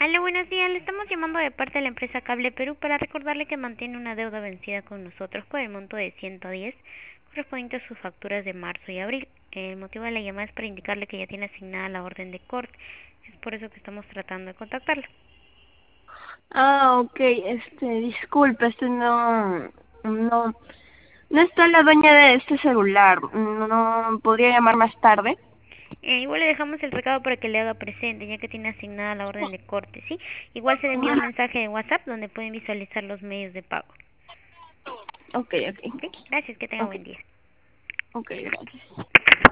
Hola, buenos días. Le estamos llamando de parte de la empresa Cable Perú para recordarle que mantiene una deuda vencida con nosotros por el monto de 110, correspondiente a sus facturas de marzo y abril. El motivo de la llamada es para indicarle que ya tiene asignada la orden de corte. Es por eso que estamos tratando de contactarla. Ok, disculpe, no, no está la dueña de este celular. No, podría llamar más tarde. Igual le dejamos el recado para que le haga presente, ya que tiene asignada la orden de corte, ¿sí? Igual se le envía un mensaje de WhatsApp donde pueden visualizar los medios de pago. Ok, ok, ¿Ok? Gracias, que tenga ok, buen día. ok, gracias.